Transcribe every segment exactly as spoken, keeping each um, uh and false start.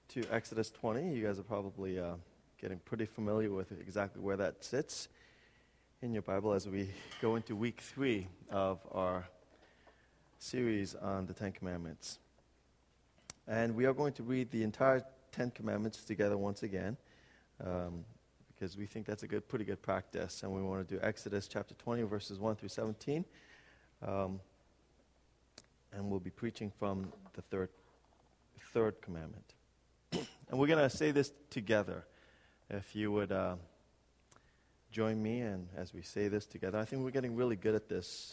to Exodus twenty. You guys are probably uh, getting pretty familiar with exactly where that sits in your Bible as we go into week three of our series on the Ten Commandments. And we are going to read the entire Ten Commandments together once again, um, because we think that's a good, pretty good practice. And we want to do Exodus chapter twenty, verses one through seventeen. Um, and we'll be preaching from the third, third commandment. And we're going to say this together. If you would uh, join me, and as we say this together, I think we're getting really good at this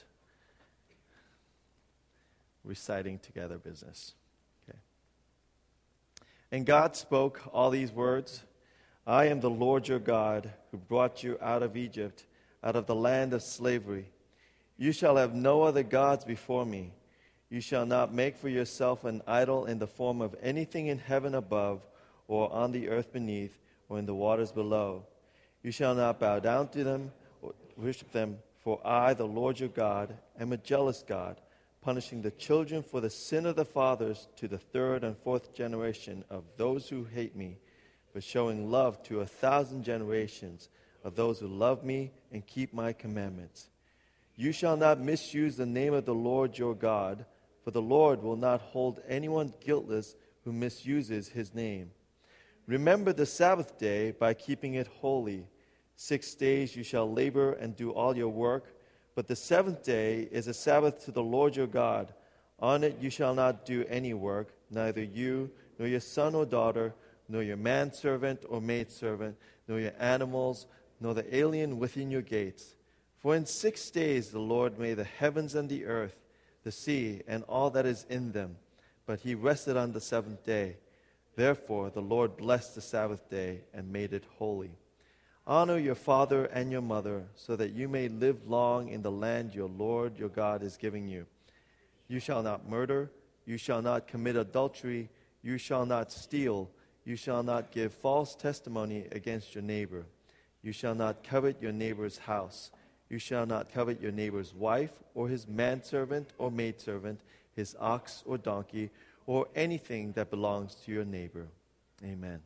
reciting together business. Okay. And God spoke all these words, I am the Lord your God, who brought you out of Egypt, out of the land of slavery. You shall have no other gods before me. You shall not make for yourself an idol in the form of anything in heaven above, or on the earth beneath, or in the waters below. You shall not bow down to them or worship them, for I, the Lord your God, am a jealous God, punishing the children for the sin of the fathers to the third and fourth generation of those who hate me, but showing love to a thousand generations of those who love me and keep my commandments. You shall not misuse the name of the Lord your God, for the Lord will not hold anyone guiltless who misuses his name. Remember the Sabbath day by keeping it holy. Six days you shall labor and do all your work, but the seventh day is a Sabbath to the Lord your God. On it you shall not do any work, neither you, nor your son or daughter, nor your manservant or maidservant, nor your animals, nor the alien within your gates. For in six days the Lord made the heavens and the earth, the sea, and all that is in them. But he rested on the seventh day. Therefore the Lord blessed the Sabbath day and made it holy. Honor your father and your mother, so that you may live long in the land your Lord your God is giving you. You shall not murder. You shall not commit adultery. You shall not steal. You shall not give false testimony against your neighbor. You shall not covet your neighbor's house. You shall not covet your neighbor's wife, or his manservant or maidservant, his ox or donkey, or anything that belongs to your neighbor. Amen.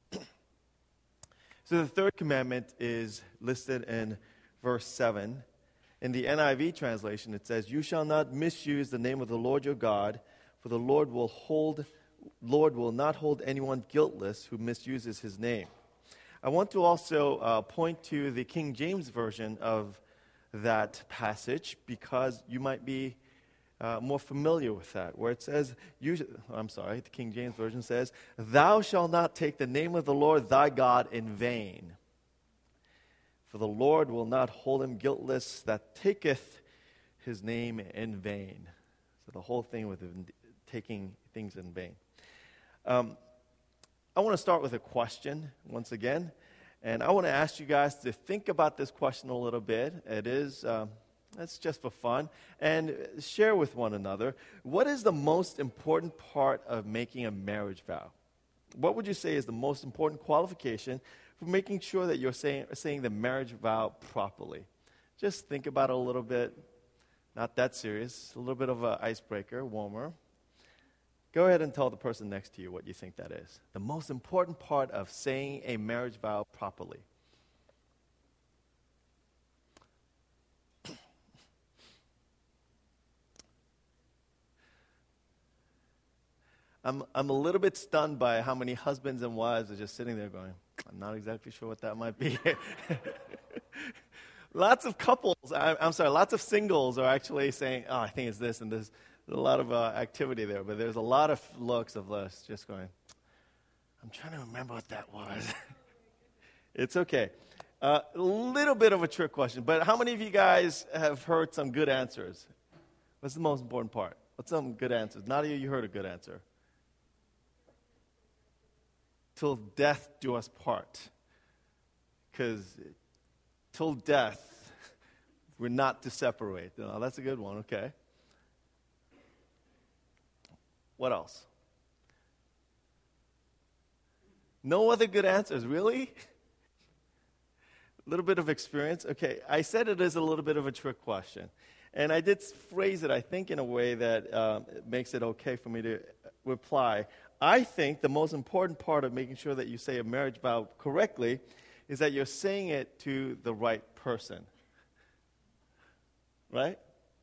So the third commandment is listed in verse seven. In the N I V translation, it says, You shall not misuse the name of the Lord your God, for the Lord will hold, Lord will not hold anyone guiltless who misuses his name. I want to also uh, point to the King James Version of that passage, because you might be uh, more familiar with that, where it says, you, I'm sorry, the King James Version says, Thou shalt not take the name of the Lord thy God in vain, for the Lord will not hold him guiltless that taketh his name in vain. So the whole thing with taking things in vain. Um, I want to start with a question once again. And I want to ask you guys to think about this question a little bit. It is, um, it's just for fun. And share with one another. What is the most important part of making a marriage vow? What would you say is the most important qualification for making sure that you're saying, saying the marriage vow properly? Just think about it a little bit. Not that serious. A little bit of an icebreaker, warmer. Go ahead and tell the person next to you what you think that is. The most important part of saying a marriage vow properly. I'm I'm a little bit stunned by how many husbands and wives are just sitting there going, I'm not exactly sure what that might be. Lots of couples, I, I'm sorry, lots of singles are actually saying, oh, I think it's this and this. There's a lot of uh, activity there, but there's a lot of looks of us just going, I'm trying to remember what that was. It's okay. A uh, little bit of a trick question, but how many of you guys have heard some good answers? What's the most important part? What's some good answers? Nadia, you heard a good answer. Till death do us part. Because till death, we're not to separate. No, that's a good one, okay. What else? No other good answers, really? A little bit of experience. Okay, I said it is a little bit of a trick question. And I did phrase it, I think, in a way that um, makes it okay for me to reply. I think the most important part of making sure that you say a marriage vow correctly is that you're saying it to the right person. Right?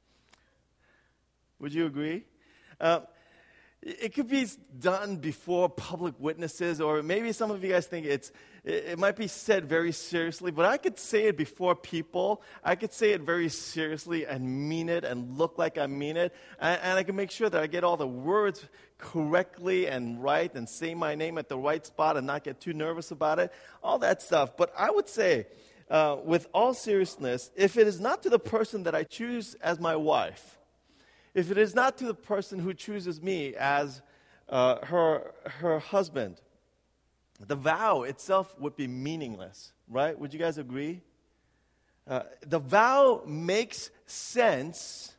Would you agree? Uh, it could be done before public witnesses, or maybe some of you guys think it's it, it might be said very seriously, but I could say it before people. I could say it very seriously and mean it and look like I mean it, and, and I can make sure that I get all the words correctly and right and say my name at the right spot and not get too nervous about it, all that stuff. But I would say, uh, with all seriousness, if it is not to the person that I choose as my wife, if it is not to the person who chooses me as uh, her, her husband, the vow itself would be meaningless, right? Would you guys agree? Uh, the vow makes sense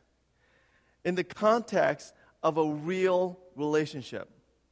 in the context of a real relationship.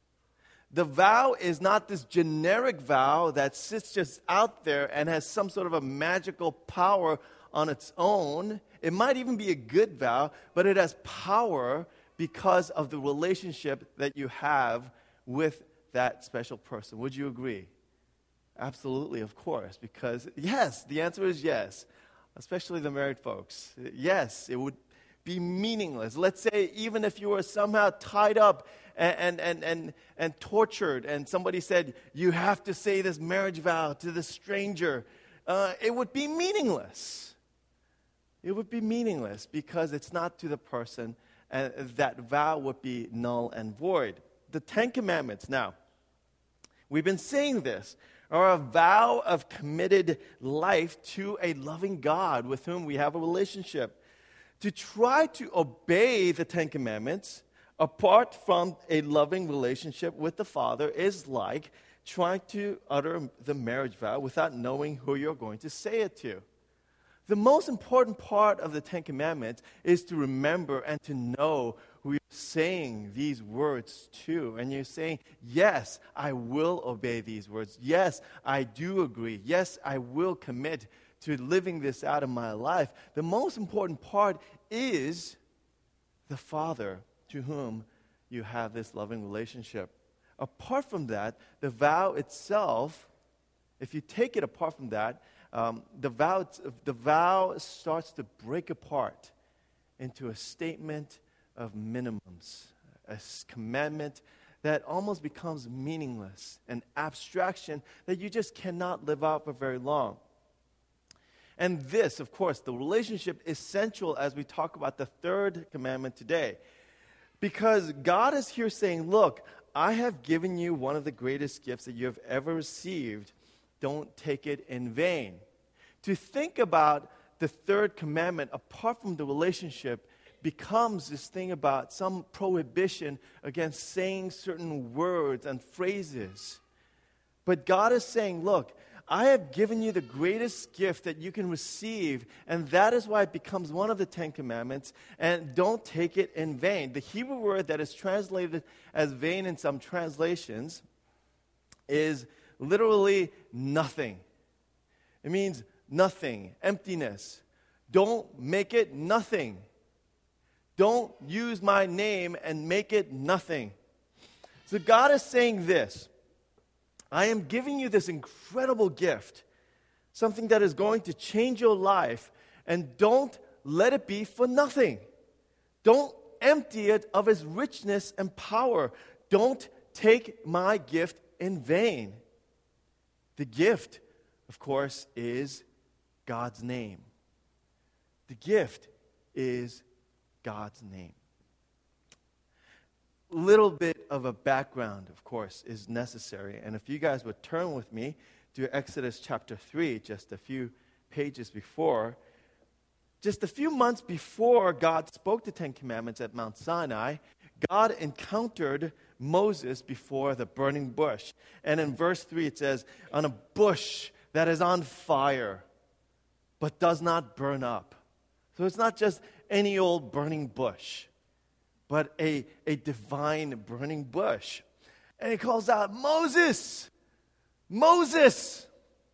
The vow is not this generic vow that sits just out there and has some sort of a magical power on its own. It might even be a good vow, but it has power because of the relationship that you have with that special person. Would you agree? Absolutely, of course, because yes, the answer is yes, especially the married folks. Yes, it would be meaningless. Let's say even if you were somehow tied up and, and, and, and, and tortured, and somebody said, you have to say this marriage vow to this stranger, uh, it would be meaningless. It would be meaningless because it's not to the person, and that vow would be null and void. The Ten Commandments, now, we've been saying this, are a vow of committed life to a loving God with whom we have a relationship. To try to obey the Ten Commandments apart from a loving relationship with the Father is like trying to utter the marriage vow without knowing who you're going to say it to. The most important part of the Ten Commandments is to remember and to know who you're saying these words to. And you're saying, yes, I will obey these words. Yes, I do agree. Yes, I will commit to living this out in my life. The most important part is the Father to whom you have this loving relationship. Apart from that, the vow itself, if you take it apart from that, Um, the vow, the vow starts to break apart into a statement of minimums, a commandment that almost becomes meaningless, an abstraction that you just cannot live out for very long. And this, of course, the relationship is central as we talk about the third commandment today. Because God is here saying, look, I have given you one of the greatest gifts that you have ever received. Don't take it in vain. To think about the third commandment apart from the relationship becomes this thing about some prohibition against saying certain words and phrases. But God is saying, look, I have given you the greatest gift that you can receive, and that is why it becomes one of the Ten Commandments, and don't take it in vain. The Hebrew word that is translated as vain in some translations is literally nothing. It means nothing, emptiness. Don't make it nothing. Don't use my name and make it nothing. So God is saying this. I am giving you this incredible gift, something that is going to change your life, and don't let it be for nothing. Don't empty it of its richness and power. Don't take my gift in vain. The gift, of course, is God's name. The gift is God's name. Little bit of a background, of course, is necessary. And if you guys would turn with me to Exodus chapter three, just a few pages before, just a few months before God spoke the Ten Commandments at Mount Sinai, God encountered Moses before the burning bush. And in verse three it says, on a bush that is on fire, but does not burn up. So it's not just any old burning bush, but a, a divine burning bush. And he calls out, Moses! Moses!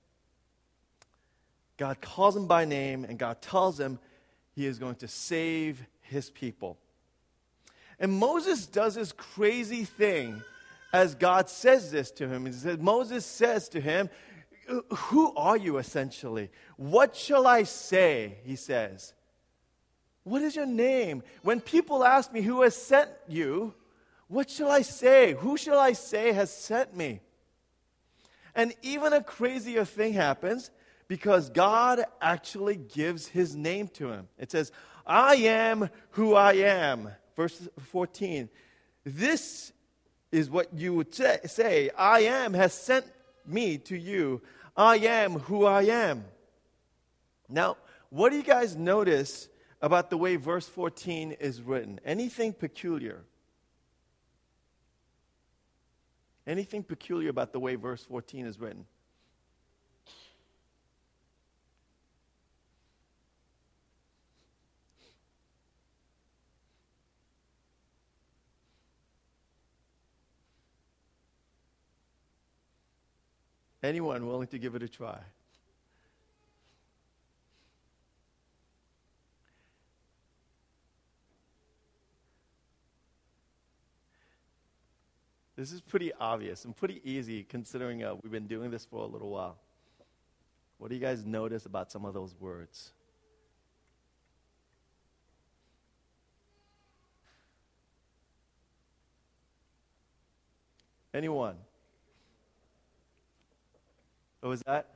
God calls him by name, and God tells him he is going to save his people. And Moses does this crazy thing as God says this to him. He says, Moses says to him, who are you essentially? What shall I say? He says. What is your name? When people ask me who has sent you, what shall I say? Who shall I say has sent me? And even a crazier thing happens because God actually gives his name to him. It says, I am who I am. Verse fourteen. This is what you would say, say, I am has sent me to you. I am who I am. Now, what do you guys notice about the way verse fourteen is written? Anything peculiar? Anything peculiar about the way verse fourteen is written? Anyone willing to give it a try? This is pretty obvious and pretty easy considering uh, we've been doing this for a little while. What do you guys notice about some of those words? Anyone? What was that?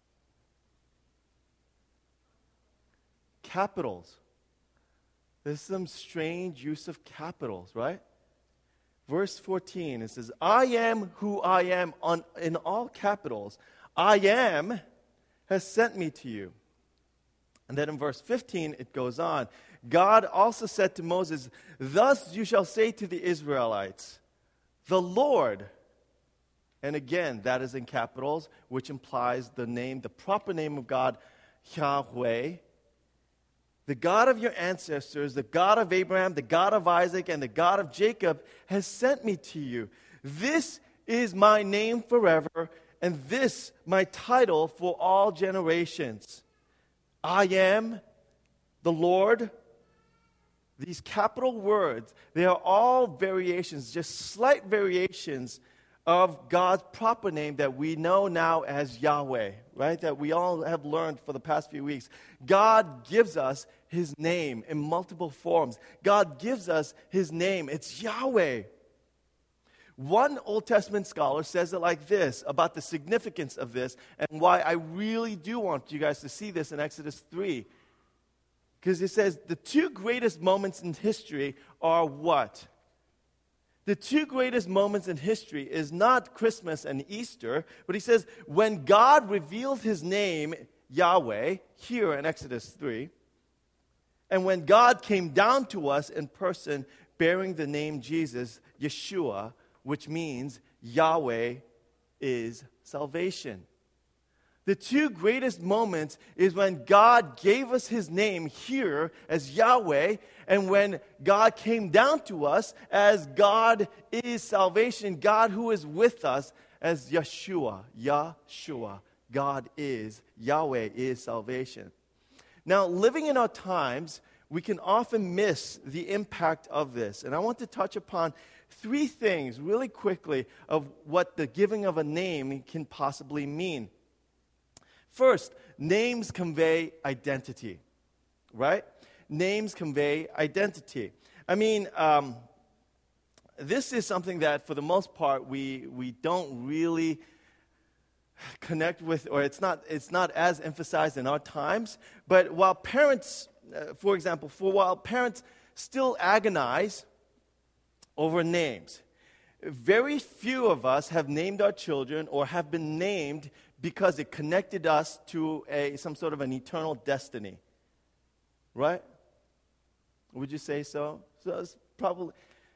Capitals. There's some strange use of capitals, right? Verse fourteen, it says, I am who I am, on, in all capitals. I am has sent me to you. And then in verse fifteen, it goes on. God also said to Moses, thus you shall say to the Israelites, the Lord. And again, that is in capitals, which implies the name, the proper name of God, Yahweh. The God of your ancestors, the God of Abraham, the God of Isaac, and the God of Jacob has sent me to you. This is my name forever, and this my title for all generations. I am the Lord. These capital words, they are all variations, just slight variations of God's proper name that we know now as Yahweh, right? That we all have learned for the past few weeks. God gives us his name in multiple forms. God gives us his name. It's Yahweh. One Old Testament scholar says it like this about the significance of this and why I really do want you guys to see this in Exodus three. Because it says the two greatest moments in history are what? The two greatest moments in history is not Christmas and Easter, but he says when God revealed his name, Yahweh, here in Exodus three, and when God came down to us in person bearing the name Jesus, Yeshua, which means Yahweh is salvation. The two greatest moments is when God gave us his name here as Yahweh, and when God came down to us as God is salvation, God who is with us as Yeshua, Yahshua. God is, Yahweh is salvation. Now, living in our times, we can often miss the impact of this. And I want to touch upon three things really quickly of what the giving of a name can possibly mean. First, names convey identity, right? Names convey identity. I mean, um, this is something that, for the most part, we we don't really connect with, or it's not it's not as emphasized in our times. But while parents, uh, for example, for while parents still agonize over names, very few of us have named our children or have been named because it connected us to a some sort of an eternal destiny. Right? Would you say so? So it's probably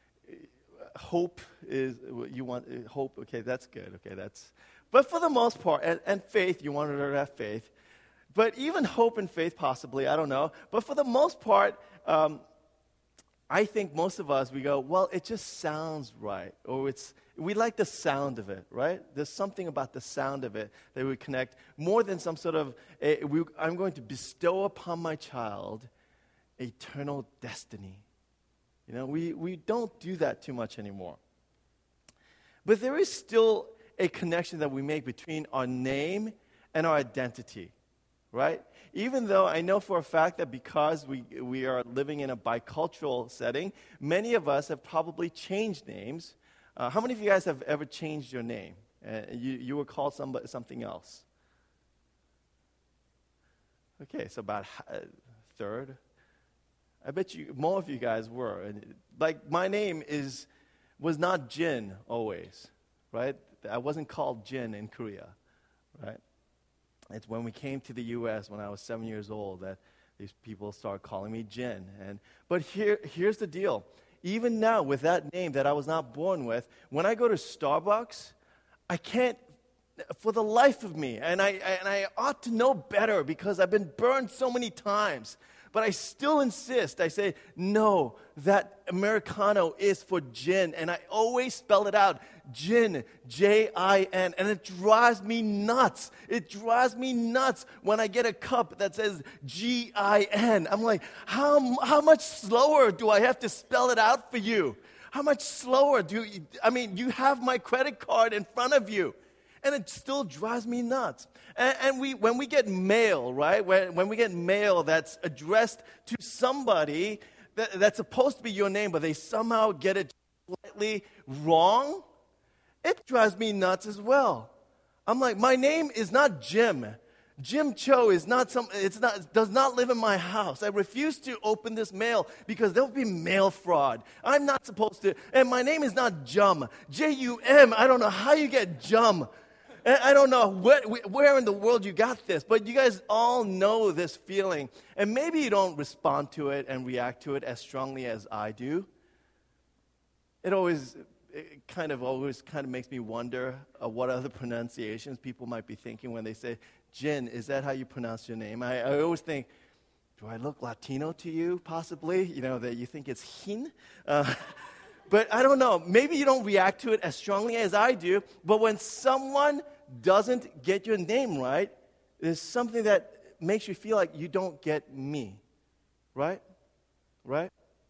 hope is you want hope. Okay, that's good. Okay, that's. But for the most part, and, and faith, you wanted her to have faith. But even hope and faith, possibly, I don't know. But for the most part, um, I think most of us, we go, well, it just sounds right. Or it's we like the sound of it, right? There's something about the sound of it that we connect more than some sort of, a, we, I'm going to bestow upon my child eternal destiny. You know, we, we don't do that too much anymore. But there is still a connection that we make between our name and our identity, right? Even though I know for a fact that because we, we are living in a bicultural setting, many of us have probably changed names. Uh, how many of you guys have ever changed your name? Uh, you, you were called somebody, something else. Okay, so about a third. I bet you more of you guys were. And like my name is was not Jin always, right? I wasn't called Jin in Korea, right? It's when we came to the U S when I was seven years old that these people started calling me Jin. And but here here's the deal. Even now with that name that I was not born with, when I go to Starbucks, I can't for the life of me, and I, and I ought to know better because I've been burned so many times, but I still insist. I say, no, that Americano is for gin, and I always spell it out, gin, J I N, and it drives me nuts. It drives me nuts when I get a cup that says G I N. I'm like, how, how much slower do I have to spell it out for you? How much slower do you, I mean, you have my credit card in front of you. And it still drives me nuts. And, and we, when we get mail, right, when, when we get mail that's addressed to somebody that, that's supposed to be your name, but they somehow get it slightly wrong, it drives me nuts as well. I'm like, my name is not Jim. Jim Cho is not some, it's not, does not live in my house. I refuse to open this mail because there will be mail fraud. I'm not supposed to, and my name is not Jum. J U M, I don't know how you get Jum. And I don't know what, where in the world you got this, but you guys all know this feeling. And maybe you don't respond to it and react to it as strongly as I do. It always, it kind of always kind of makes me wonder uh, what other pronunciations people might be thinking when they say, Jin, is that how you pronounce your name? I, I always think, do I look Latino to you, possibly? You know, that you think it's Hin? Uh, But I don't know, maybe you don't react to it as strongly as I do, but when someone doesn't get your name right, there's something that makes you feel like you don't get me, right? Right?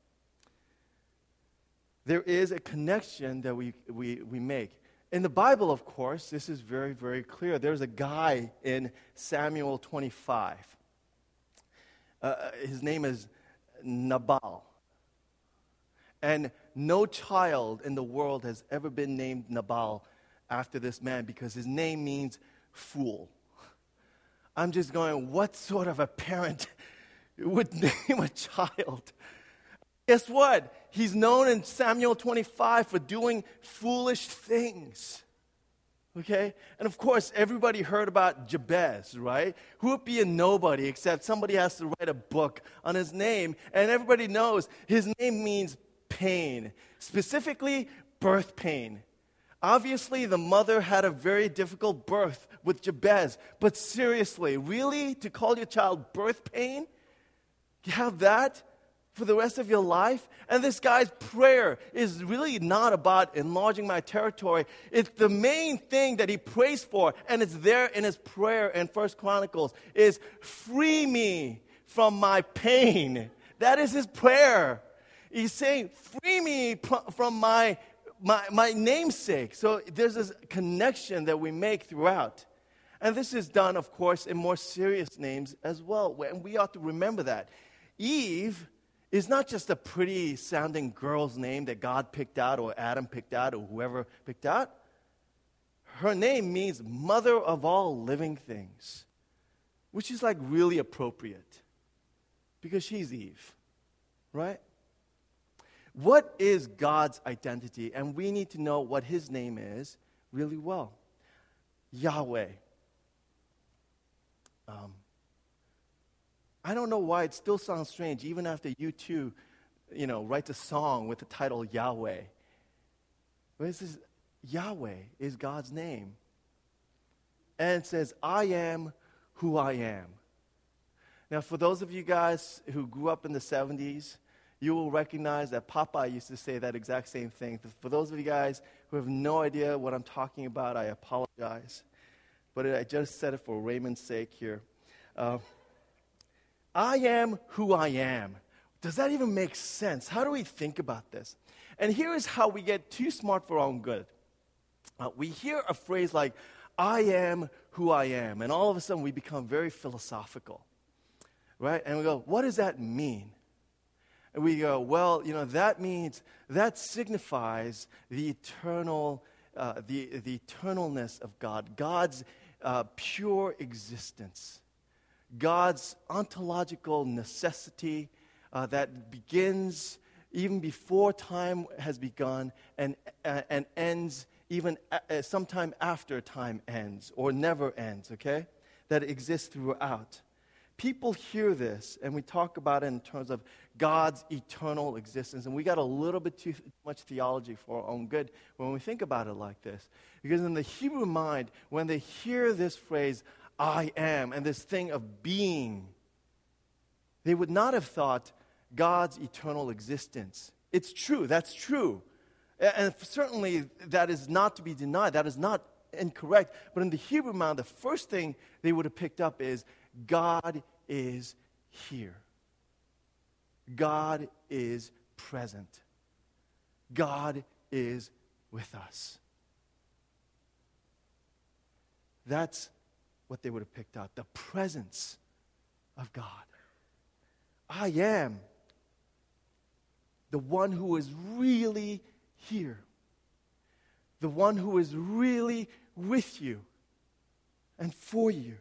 There is a connection that we, we, we make. In the Bible, of course, this is very, very clear. There's a guy in Samuel twenty-five. Uh, his name is Nabal. And no child in the world has ever been named Nabal after this man because his name means fool. I'm just going, what sort of a parent would name a child? Guess what? He's known in Samuel twenty-five for doing foolish things. Okay? And of course, everybody heard about Jabez, right? Who would be a nobody except somebody has to write a book on his name. And everybody knows his name means pain, specifically birth pain. Obviously, the mother had a very difficult birth with Jabez, but seriously, really, to call your child birth pain? You have that for the rest of your life? And this guy's prayer is really not about enlarging my territory. It's the main thing that he prays for, and it's there in his prayer in First Chronicles, is free me from my pain. That is his prayer. He's saying, free me from my, my, my namesake. So there's this connection that we make throughout. And this is done, of course, in more serious names as well. And we ought to remember that. Eve is not just a pretty sounding girl's name that God picked out or Adam picked out or whoever picked out. Her name means mother of all living things, which is like really appropriate because she's Eve, right? What is God's identity? And we need to know what his name is really well. Yahweh. Um, I don't know why it still sounds strange, even after U two, you know, writes a song with the title Yahweh. But it says, Yahweh is God's name. And it says, I am who I am. Now, for those of you guys who grew up in the seventies, you will recognize that Popeye used to say that exact same thing. For those of you guys who have no idea what I'm talking about, I apologize. But I just said it for Raymond's sake here. Uh, I am who I am. Does that even make sense? How do we think about this? And here is how we get too smart for our own good. uh, we hear a phrase like, I am who I am. And all of a sudden we become very philosophical, right? And we go, what does that mean? And we go, well, you know, that means, that signifies the eternal, uh, the, the eternalness of God, God's uh, pure existence, God's ontological necessity uh, that begins even before time has begun and, uh, and ends even a- sometime after time ends or never ends, okay? That exists throughout. People hear this, and we talk about it in terms of God's eternal existence, and we got a little bit too much theology for our own good when we think about it like this. Because in the Hebrew mind, when they hear this phrase, I am, and this thing of being, they would not have thought God's eternal existence. It's true, that's true. And certainly that is not to be denied. That is not incorrect. But in the Hebrew mind, the first thing they would have picked up is God is here. God is present. God is with us. That's what they would have picked out, the presence of God. I am the one who is really here. The one who is really with you and for you.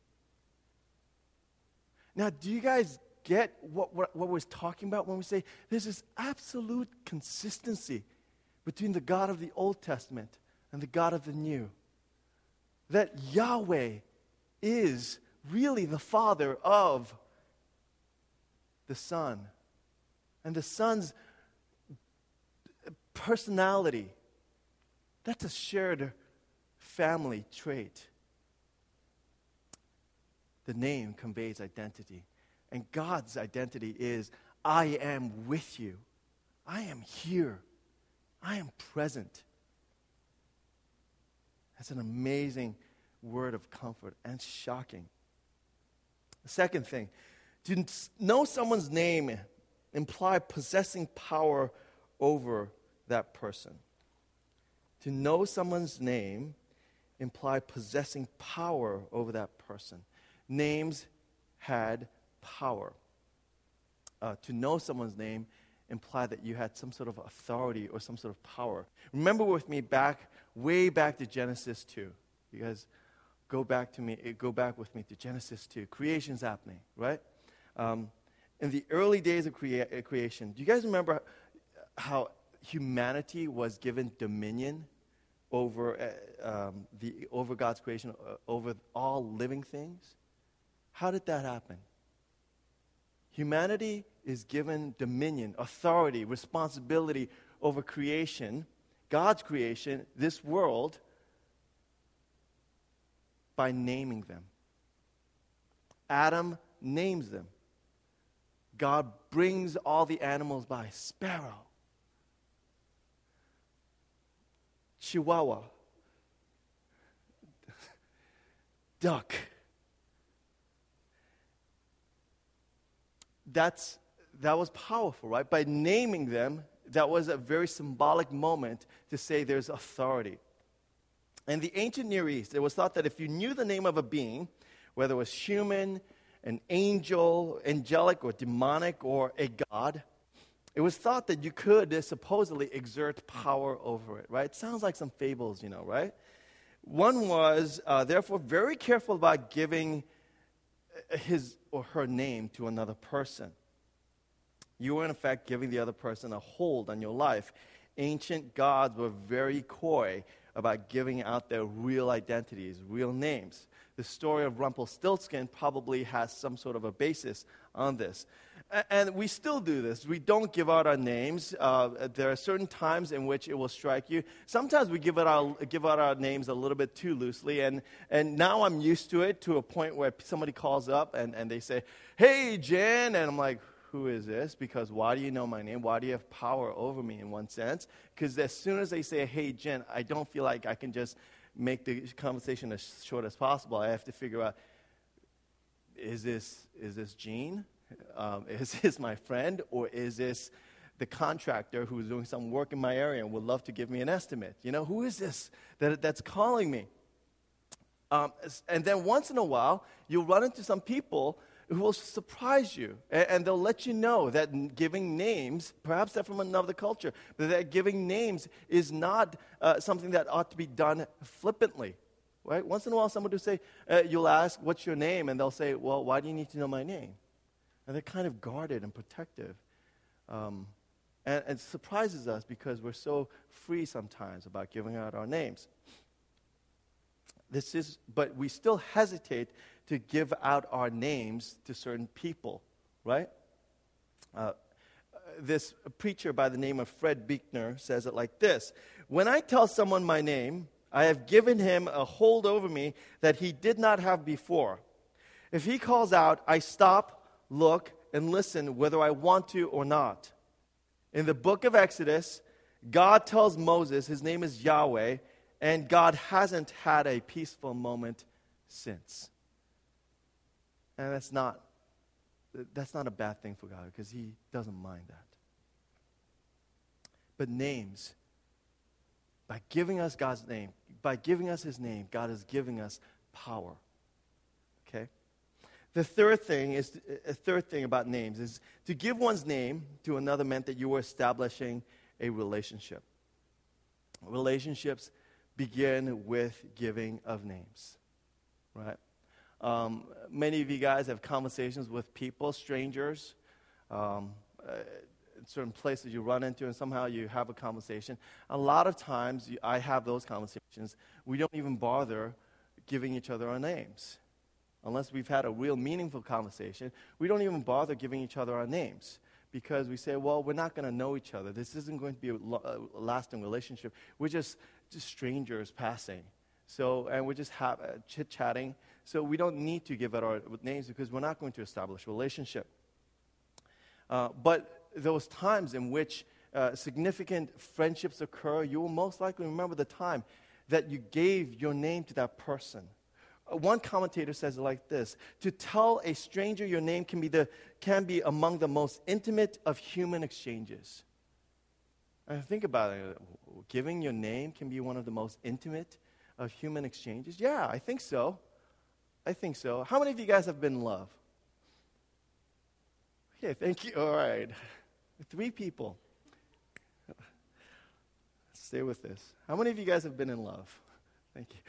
Now, do you guys get what, what, what we're talking about when we say there's this absolute consistency between the God of the Old Testament and the God of the New? That Yahweh is really the Father of the Son. And the Son's personality, that's a shared family trait. The name conveys identity. And God's identity is, I am with you. I am here. I am present. That's an amazing word of comfort and shocking. The second thing, to know someone's name implies possessing power over that person. To know someone's name implies possessing power over that person. Names had power. Uh, to know someone's name implied that you had some sort of authority or some sort of power. Remember with me back, way back to Genesis two. You guys go back to me, go back with me to Genesis two. Creation's happening, right? Um, in the early days of crea- creation, do you guys remember how humanity was given dominion over uh, um, the over God's creation, uh, over all living things? How did that happen? Humanity is given dominion, authority, responsibility over creation, God's creation, this world, by naming them. Adam names them. God brings all the animals by. Sparrow, Chihuahua, duck. That's, that was powerful, right? By naming them, that was a very symbolic moment to say there's authority. In the ancient Near East, it was thought that if you knew the name of a being, whether it was human, an angel, angelic, or demonic, or a god, it was thought that you could uh, supposedly exert power over it, right? It sounds like some fables, you know, right? One was, uh, therefore, very careful about giving his or her name to another person. You were, in effect, giving the other person a hold on your life. Ancient gods were very coy about giving out their real identities, real names. The story of Rumpelstiltskin probably has some sort of a basis on this. And we still do this. We don't give out our names. Uh, there are certain times in which it will strike you. Sometimes we give out our, give out our names a little bit too loosely. And, and now I'm used to it to a point where somebody calls up and, and they say, hey, Jen. And I'm like, who is this? Because why do you know my name? Why do you have power over me in one sense? Because as soon as they say, hey, Jen, I don't feel like I can just make the conversation as short as possible. I have to figure out, is this, is this Gene? Um, is this my friend, or is this the contractor who's doing some work in my area and would love to give me an estimate. You know, who is this that, that's calling me? Um, and then once in a while, you'll run into some people who will surprise you, and, and they'll let you know that giving names, perhaps they're from another culture, but that giving names is not uh, something that ought to be done flippantly, right? Once in a while, somebody will say, uh, you'll ask, what's your name? And they'll say, well, why do you need to know my name? And they're kind of guarded and protective. Um, and, and it surprises us because we're so free sometimes about giving out our names. This is, but we still hesitate to give out our names to certain people, right? Uh, this preacher by the name of Fred Buechner says it like this: when I tell someone my name, I have given him a hold over me that he did not have before. If he calls out, I stop, look, and listen whether I want to or not. In the book of Exodus, God tells Moses his name is Yahweh, and God hasn't had a peaceful moment since. And that's not, that's not a bad thing for God, because he doesn't mind that. But names, by giving us God's name, by giving us his name, God is giving us power. Okay? The third thing is, a third thing about names is to give one's name to another meant that you were establishing a relationship. Relationships begin with giving of names, right? Um, many of you guys have conversations with people, strangers, um, uh, in certain places you run into, and somehow you have a conversation. A lot of times, you, I have those conversations. We don't even bother giving each other our names. Unless we've had a real meaningful conversation, we don't even bother giving each other our names. Because we say, well, we're not going to know each other. This isn't going to be a, lo- a lasting relationship. We're just, just strangers passing. So, and we're just ha- uh, chit-chatting. So we don't need to give out our names because we're not going to establish a relationship. Uh, but those times in which uh, significant friendships occur, you will most likely remember the time that you gave your name to that person. One commentator says it like this: to tell a stranger your name can be the can be among the most intimate of human exchanges. And think about it. Giving your name can be one of the most intimate of human exchanges. Yeah, I think so. I think so. How many of you guys have been in love? Okay, thank you. All right. Three people. Stay with this. How many of you guys have been in love? Thank you.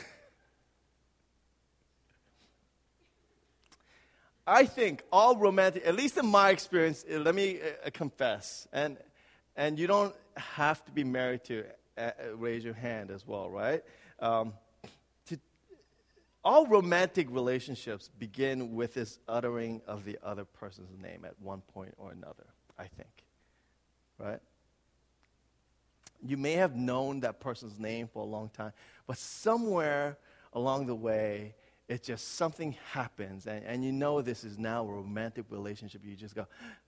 I think all romantic, at least in my experience, uh, let me uh, confess, and and you don't have to be married to uh, raise your hand as well, right? Um, to, all romantic relationships begin with this uttering of the other person's name at one point or another, I think, right? You may have known that person's name for a long time, but somewhere along the way, it's just something happens, and, and you know this is now a romantic relationship. You just go,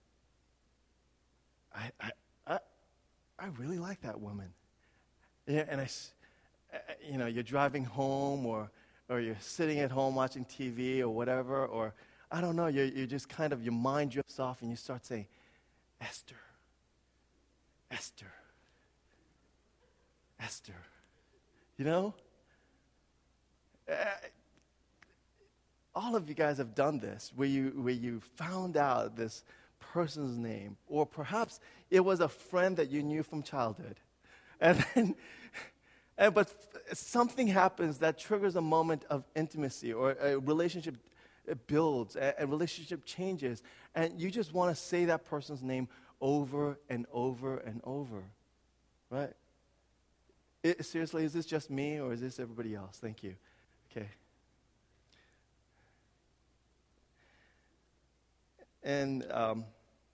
I, I, I, I really like that woman. Yeah, and I, you know, you're driving home, or, or you're sitting at home watching T V or whatever, or I don't know. You you just kind of your mind drifts off, and you start saying, Esther, Esther, Esther. You know. Uh, All of you guys have done this, where you where you found out this person's name, or perhaps it was a friend that you knew from childhood, and then, and but something happens that triggers a moment of intimacy, or a relationship builds, a, a relationship changes, and you just want to say that person's name over and over and over, right? It, seriously, is this just me, or is this everybody else? Thank you. Okay. And um,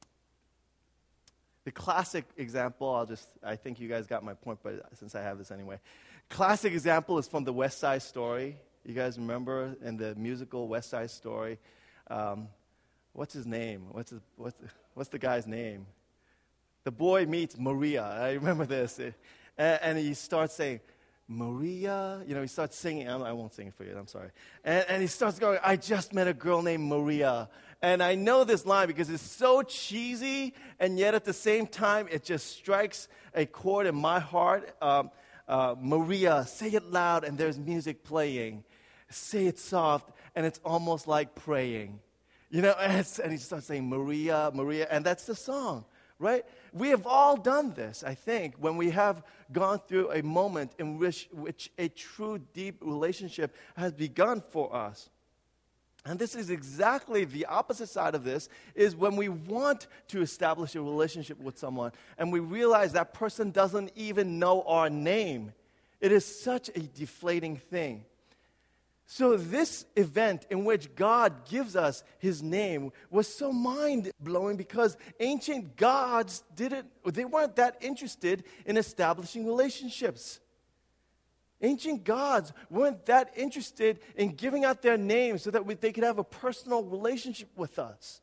the classic example, I'll just, I think you guys got my point, but since I have this anyway. Classic example is from the West Side Story. You guys remember in the musical West Side Story? Um, what's his name? What's, his, what's, the, what's the guy's name? The boy meets Maria. I remember this. And, and he starts saying, Maria. You know, he starts singing. I won't sing it for you. I'm sorry. And, and he starts going, I just met a girl named Maria. And I know this line because it's so cheesy, and yet at the same time, it just strikes a chord in my heart. Um, uh, Maria, say it loud, and there's music playing. Say it soft, and it's almost like praying. You know, and, it's, and he starts saying, Maria, Maria, and that's the song, right? We have all done this, I think, when we have gone through a moment in which, which a true, deep relationship has begun for us. And this is exactly the opposite side of this, is when we want to establish a relationship with someone and we realize that person doesn't even know our name. It is such a deflating thing. So this event in which God gives us his name was so mind-blowing because ancient gods didn't, they weren't that interested in establishing relationships. Ancient gods weren't that interested in giving out their names so that we, they could have a personal relationship with us.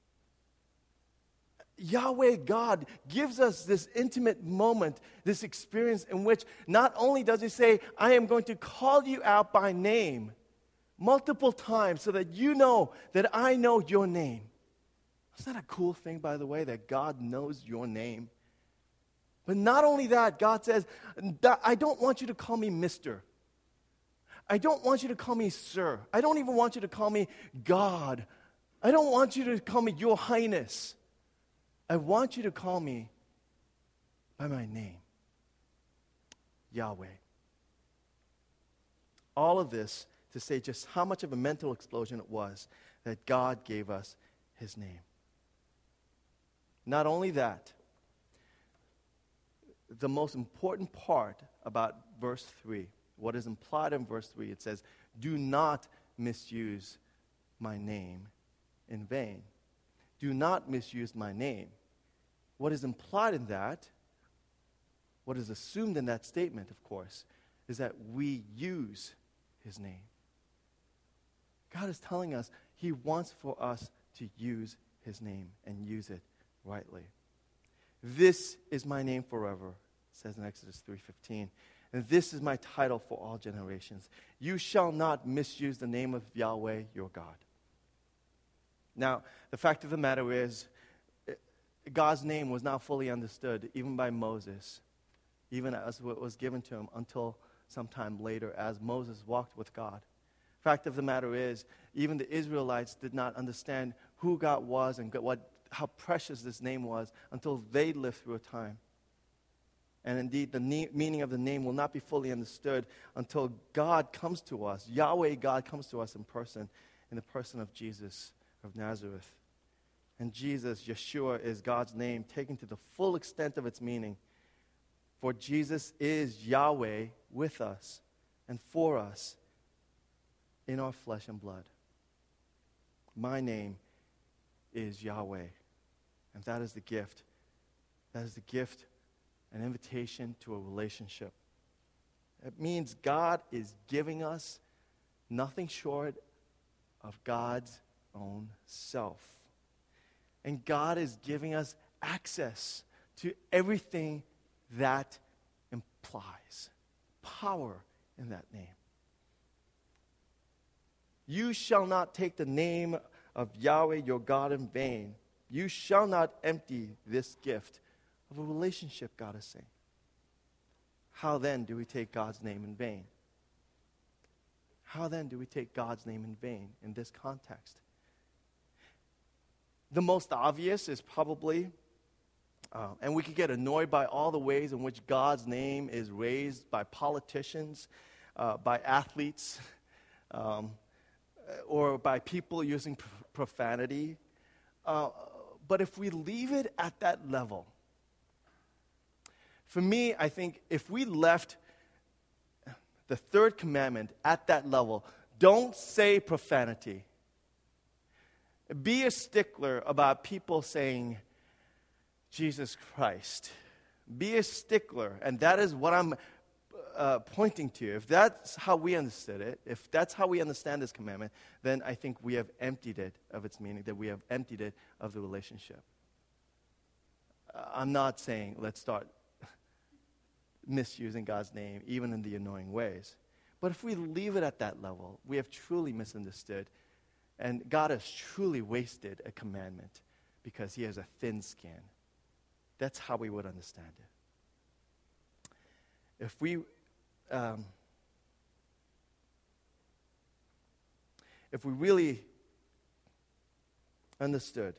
Yahweh God gives us this intimate moment, this experience in which not only does he say, I am going to call you out by name multiple times so that you know that I know your name. Isn't that a cool thing, by the way, that God knows your name? But not only that, God says, I don't want you to call me Mister I don't want you to call me Sir. I don't even want you to call me God. I don't want you to call me Your Highness. I want you to call me by my name, Yahweh. All of this to say just how much of a mental explosion it was that God gave us his name. Not only that, the most important part about verse three, what is implied in verse three, it says, do not misuse my name in vain. Do not misuse my name. What is implied in that, what is assumed in that statement, of course, is that we use his name. God is telling us he wants for us to use his name and use it rightly. This is my name forever, it says in Exodus three fifteen. And this is my title for all generations. You shall not misuse the name of Yahweh your God. Now, the fact of the matter is, God's name was not fully understood, even by Moses, even as what was given to him until sometime later as Moses walked with God. Fact of the matter is, even the Israelites did not understand who God was and what, how precious this name was until they lived through a time. And indeed, the ne- meaning of the name will not be fully understood until God comes to us. Yahweh God comes to us in person, in the person of Jesus of Nazareth. And Jesus, Yeshua, is God's name taken to the full extent of its meaning. For Jesus is Yahweh with us and for us in our flesh and blood. My name is Yahweh. And that is the gift. That is the gift, an invitation to a relationship. It means God is giving us nothing short of God's own self. And God is giving us access to everything that implies power in that name. You shall not take the name of Yahweh your God in vain. You shall not empty this gift of a relationship, God is saying. How then do we take God's name in vain? How then do we take God's name in vain in this context? The most obvious is probably, uh, and we could get annoyed by all the ways in which God's name is raised by politicians, uh, by athletes, um, or by people using pr- profanity. Uh, but if we leave it at that level, for me, I think if we left the third commandment at that level, don't say profanity. Be a stickler about people saying, Jesus Christ. Be a stickler, and that is what I'm uh, pointing to. If that's how we understood it, if that's how we understand this commandment, then I think we have emptied it of its meaning, that we have emptied it of the relationship. Uh, I'm not saying let's start misusing God's name, even in the annoying ways. But if we leave it at that level, we have truly misunderstood, and God has truly wasted a commandment because he has a thin skin. That's how we would understand it. If we, um, if we really understood,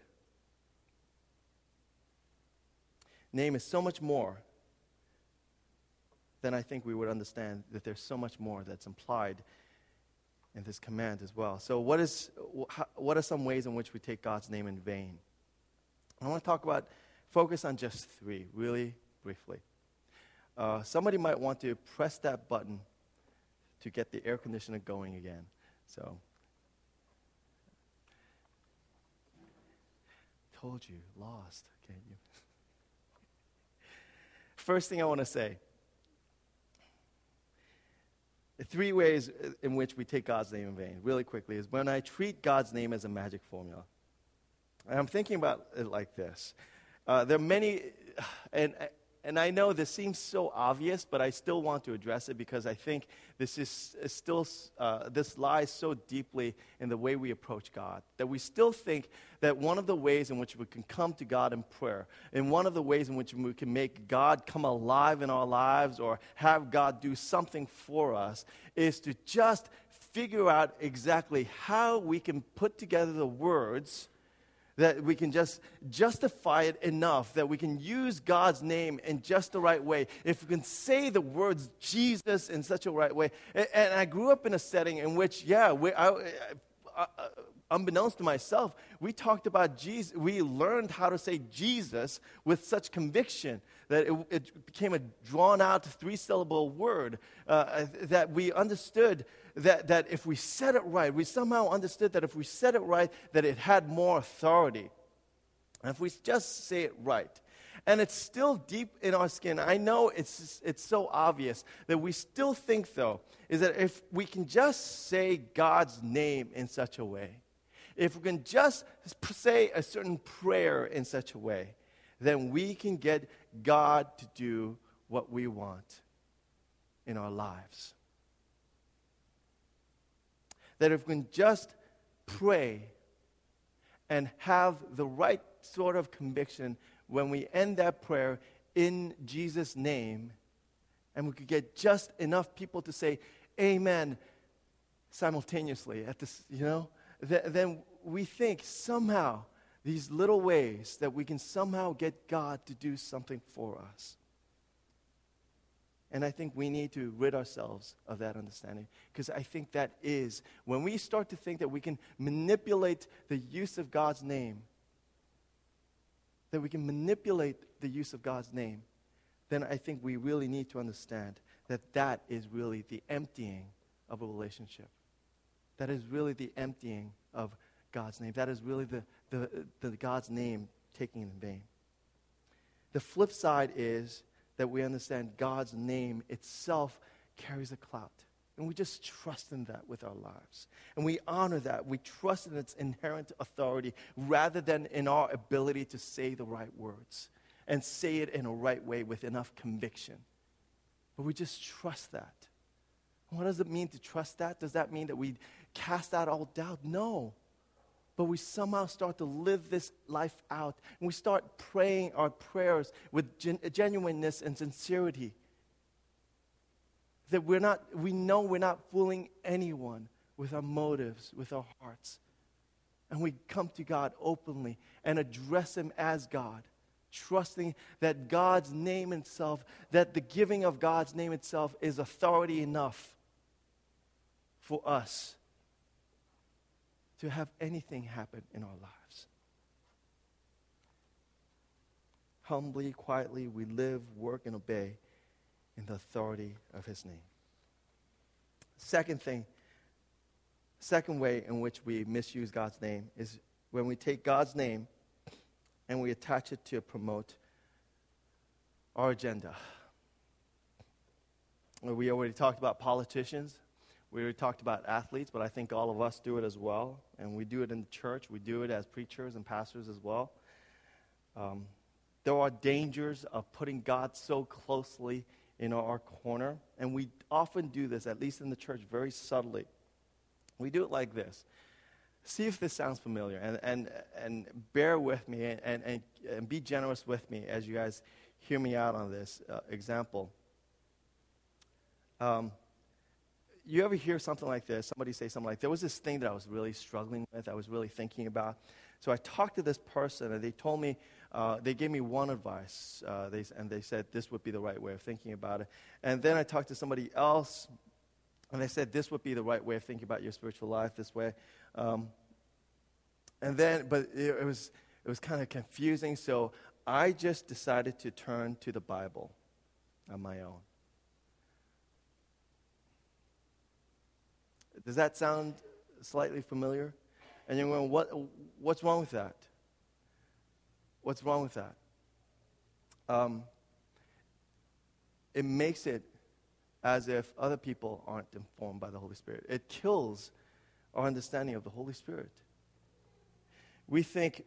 name is so much more, then I think we would understand that there's so much more that's implied in this command as well. So what is what are some ways in which we take God's name in vain? I want to talk about, focus on just three, really briefly. Uh, somebody might want to press that button to get the air conditioner going again. So, told you, lost, can't you? First thing I want to say, the three ways in which we take God's name in vain, really quickly, is when I treat God's name as a magic formula. And I'm thinking about it like this. Uh, there are many, and and I know this seems so obvious, but I still want to address it because I think this is, is still, uh, this lies so deeply in the way we approach God, that we still think that one of the ways in which we can come to God in prayer, and one of the ways in which we can make God come alive in our lives or have God do something for us, is to just figure out exactly how we can put together the words that we can just justify it enough that we can use God's name in just the right way. If we can say the words Jesus in such a right way. And, and I grew up in a setting in which, yeah, we, I, I, I, unbeknownst to myself, we talked about Jesus. We learned how to say Jesus with such conviction that it, it became a drawn-out three-syllable word, uh, that we understood that, that if we said it right, we somehow understood that if we said it right, that it had more authority. And if we just say it right. And it's still deep in our skin. I know it's, it's so obvious that we still think, though, is that if we can just say God's name in such a way, if we can just say a certain prayer in such a way, then we can get God to do what we want in our lives. That if we can just pray and have the right sort of conviction when we end that prayer in Jesus' name, and we could get just enough people to say amen simultaneously at this, you know, th- then we think somehow these little ways that we can somehow get God to do something for us. And I think we need to rid ourselves of that understanding, because I think that is, when we start to think that we can manipulate the use of God's name, that we can manipulate the use of God's name, then I think we really need to understand that that is really the emptying of a relationship. That is really the emptying of God's name. That is really the, the, the God's name taken in vain. The flip side is that we understand God's name itself carries a clout. And we just trust in that with our lives. And we honor that. We trust in its inherent authority rather than in our ability to say the right words and say it in a right way with enough conviction. But we just trust that. What does it mean to trust that? Does that mean that we cast out all doubt? No. But we somehow start to live this life out. And we start praying our prayers with gen- genuineness and sincerity. That we're not, we know we're not fooling anyone with our motives, with our hearts. And we come to God openly and address Him as God, trusting that God's name itself, that the giving of God's name itself is authority enough for us to have anything happen in our lives. Humbly, quietly, we live, work, and obey in the authority of His name. Second thing, second way in which we misuse God's name is when we take God's name and we attach it to promote our agenda. We already talked about politicians. We already talked about athletes, but I think all of us do it as well. And we do it in the church. We do it as preachers and pastors as well. Um, there are dangers of putting God so closely in our corner. And we often do this, at least in the church, very subtly. We do it like this. See if this sounds familiar, and and, and bear with me, and, and, and be generous with me as you guys hear me out on this uh, example. Um, you ever hear something like this? Somebody say something like, there was this thing that I was really struggling with, I was really thinking about. So I talked to this person, and they told me, uh, they gave me one advice, uh, they, and they said this would be the right way of thinking about it. And then I talked to somebody else, and they said this would be the right way of thinking about your spiritual life, this way. Um, and then, but it, it was it was kind of confusing, so I just decided to turn to the Bible on my own. Does that sound slightly familiar? And you're going, what, what's wrong with that? What's wrong with that? Um, it makes it as if other people aren't informed by the Holy Spirit. It kills our understanding of the Holy Spirit. We think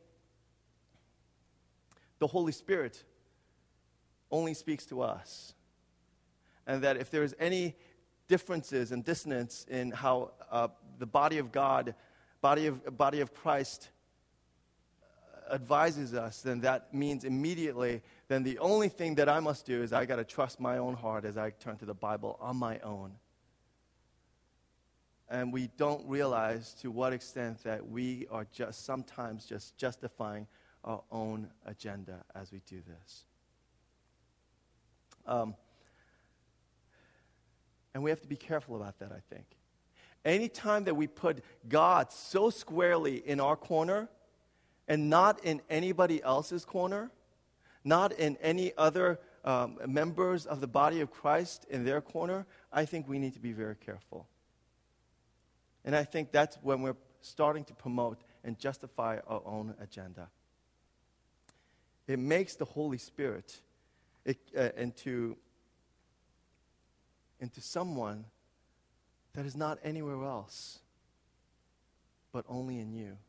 the Holy Spirit only speaks to us, and that if there's any differences and dissonance in how uh, the body of God, body of body of Christ advises us, then that means immediately, then the only thing that I must do is I got to trust my own heart as I turn to the Bible on my own. And we don't realize to what extent that we are just sometimes just justifying our own agenda as we do this. Um, and we have to be careful about that, I think. Anytime that we put God so squarely in our corner and not in anybody else's corner, not in any other um, members of the body of Christ in their corner, I think we need to be very careful. And I think that's when we're starting to promote and justify our own agenda. It makes the Holy Spirit it, uh, into, into someone that is not anywhere else, but only in you.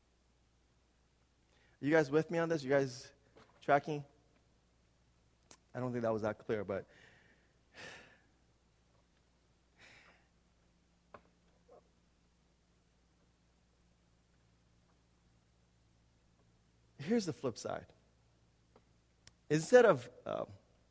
You guys with me on this? You guys tracking? I don't think that was that clear, but here's the flip side. Instead of um,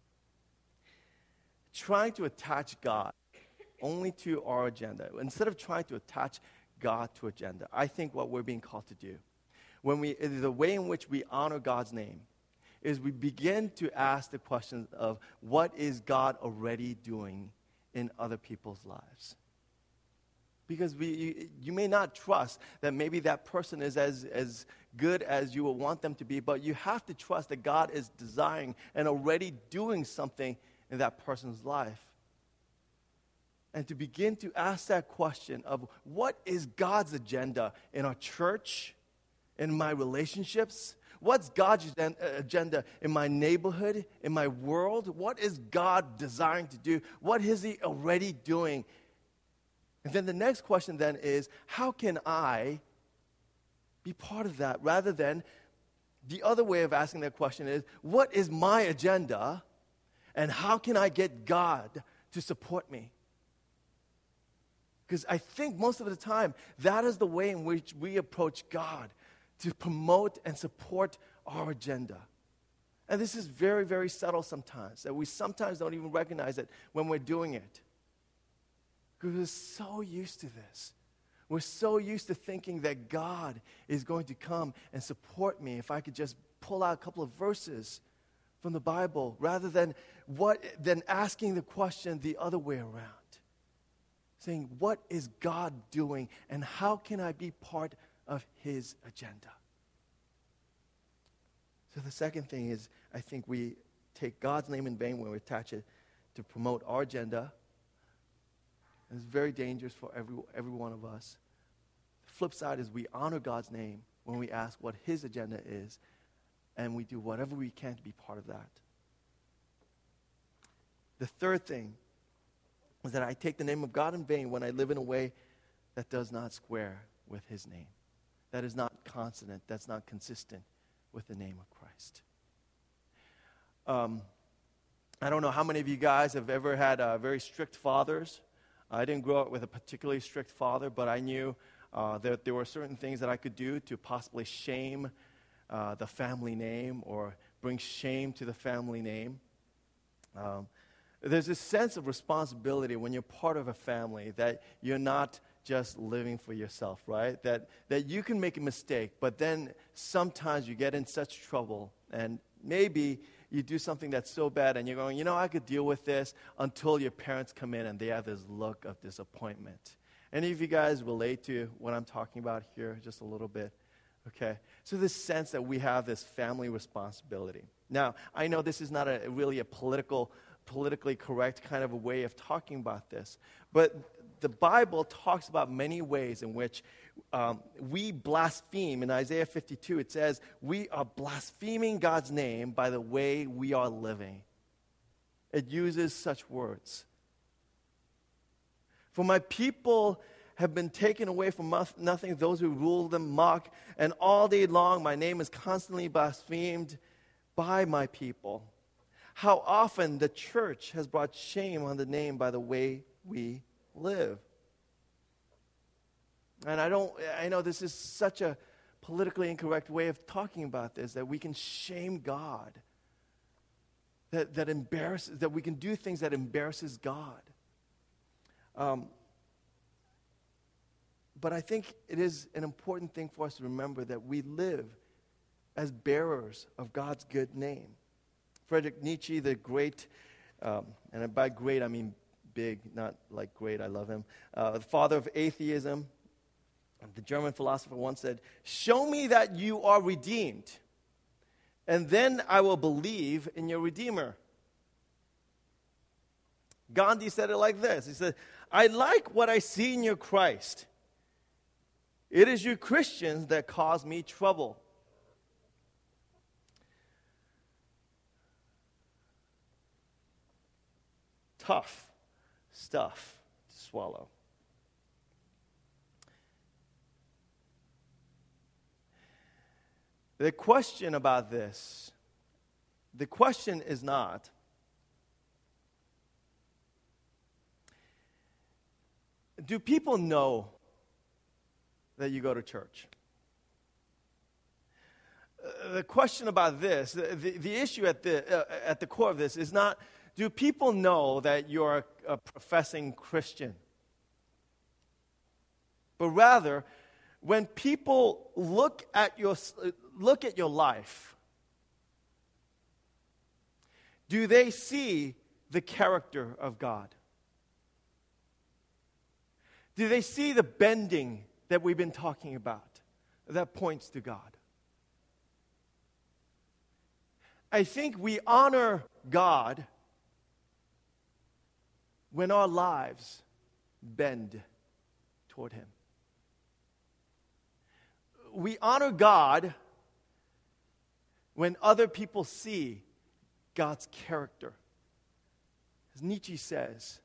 trying to attach God only to our agenda, instead of trying to attach God to agenda, I think what we're being called to do, when we, the way in which we honor God's name, is we begin to ask the question of what is God already doing in other people's lives. Because we, you, you may not trust that maybe that person is as, as good as you will want them to be, but you have to trust that God is desiring and already doing something in that person's life. And to begin to ask that question of what is God's agenda in our church, in my relationships? What's God's agenda in my neighborhood, in my world? What is God desiring to do? What is He already doing? And then the next question then is, how can I be part of that? Rather than the other way of asking that question is, what is my agenda? And how can I get God to support me? Because I think most of the time, that is the way in which we approach God, to promote and support our agenda. And this is very, very subtle sometimes, that we sometimes don't even recognize it when we're doing it. Because we're so used to this. We're so used to thinking that God is going to come and support me if I could just pull out a couple of verses from the Bible, rather than what than asking the question the other way around. Saying, what is God doing, and how can I be part of His agenda? So the second thing is, I think we take God's name in vain when we attach it to promote our agenda. And it's very dangerous for every, every one of us. The flip side is we honor God's name when we ask what His agenda is, and we do whatever we can to be part of that. The third thing is that I take the name of God in vain when I live in a way that does not square with His name, that is not consonant, that's not consistent with the name of Christ. Um, I don't know how many of you guys have ever had uh, very strict fathers. I didn't grow up with a particularly strict father, but I knew uh, that there were certain things that I could do to possibly shame uh, the family name or bring shame to the family name. Um, there's this sense of responsibility when you're part of a family that you're not just living for yourself, right? That that you can make a mistake, but then sometimes you get in such trouble, and maybe you do something that's so bad, and you're going, you know, I could deal with this, until your parents come in and they have this look of disappointment. Any of you guys relate to what I'm talking about here just a little bit? Okay? So this sense that we have this family responsibility. Now, I know this is not a really a political, politically correct kind of a way of talking about this, but the Bible talks about many ways in which um, we blaspheme. In Isaiah fifty-two, it says, we are blaspheming God's name by the way we are living. It uses such words. For my people have been taken away from nothing, those who rule them mock, and all day long my name is constantly blasphemed by my people. How often the church has brought shame on the name by the way we live. And I don't, I know this is such a politically incorrect way of talking about this, that we can shame God, that, that embarrasses, that we can do things that embarrasses God. Um, but I think it is an important thing for us to remember that we live as bearers of God's good name. Friedrich Nietzsche, the great, um, and by great I mean big, not like great, I love him, uh, the father of atheism, the German philosopher once said, show me that you are redeemed, and then I will believe in your Redeemer. Gandhi said it like this. He said, I like what I see in your Christ. It is you Christians that cause me trouble. Tough stuff to swallow. The question about this, the question is not, do people know that you go to church? Uh, the question about this, the, the, the issue at the, uh, at the core of this is not, do people know that you're a, a professing Christian? But rather, when people look at your look at your life, do they see the character of God? Do they see the bending that we've been talking about that points to God? I think we honor God when our lives bend toward Him. We honor God when other people see God's character. As Nietzsche says,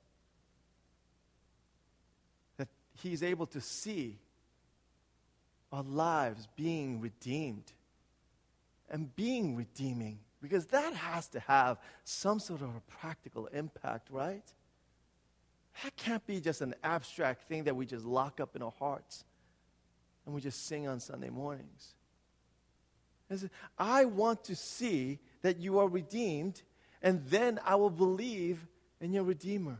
that he's able to see our lives being redeemed and being redeeming, because that has to have some sort of a practical impact, right? That can't be just an abstract thing that we just lock up in our hearts and we just sing on Sunday mornings. I want to see that you are redeemed, and then I will believe in your Redeemer.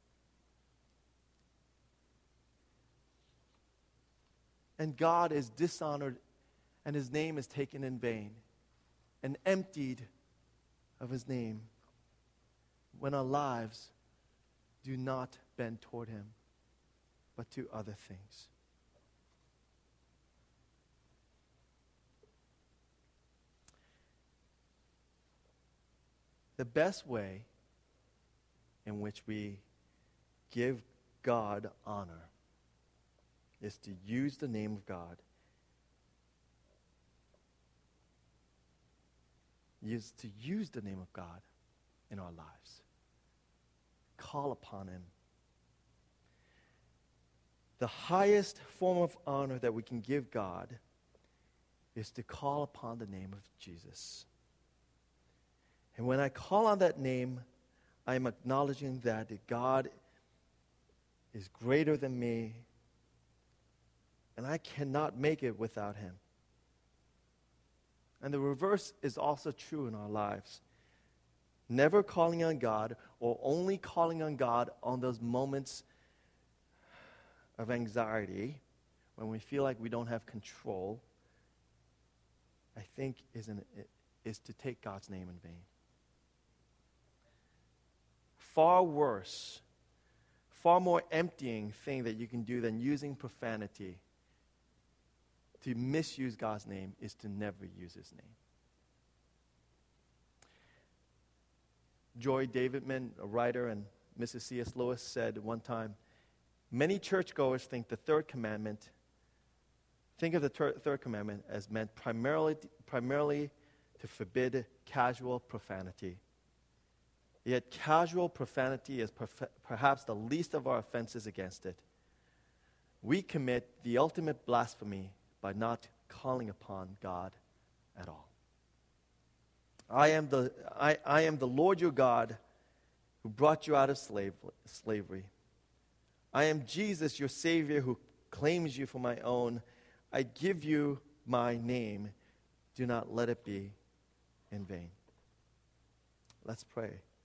And God is dishonored, and His name is taken in vain and emptied of His name when our lives do not bend toward Him, but to other things. The best way in which we give God honor is to use the name of God. Is to use the name of God in our lives. Call upon Him. The highest form of honor that we can give God is to call upon the name of Jesus. And when I call on that name, I am acknowledging that God is greater than me, and I cannot make it without him. And the reverse is also true in our lives. Never calling on God, or only calling on God on those moments of anxiety, when we feel like we don't have control, I think is, an, is to take God's name in vain. Far worse, far more emptying thing that you can do than using profanity to misuse God's name is to never use his name. Joy Davidman, a writer, and Missus C S Lewis said one time, many churchgoers think the third commandment, think of the ter- third commandment as meant primarily, primarily to forbid casual profanity. Yet casual profanity is perf- perhaps the least of our offenses against it. We commit the ultimate blasphemy by not calling upon God at all. I am the, I, I am the Lord your God who brought you out of slave, slavery. I am Jesus, your Savior, who claims you for my own. I give you my name. Do not let it be in vain. Let's pray.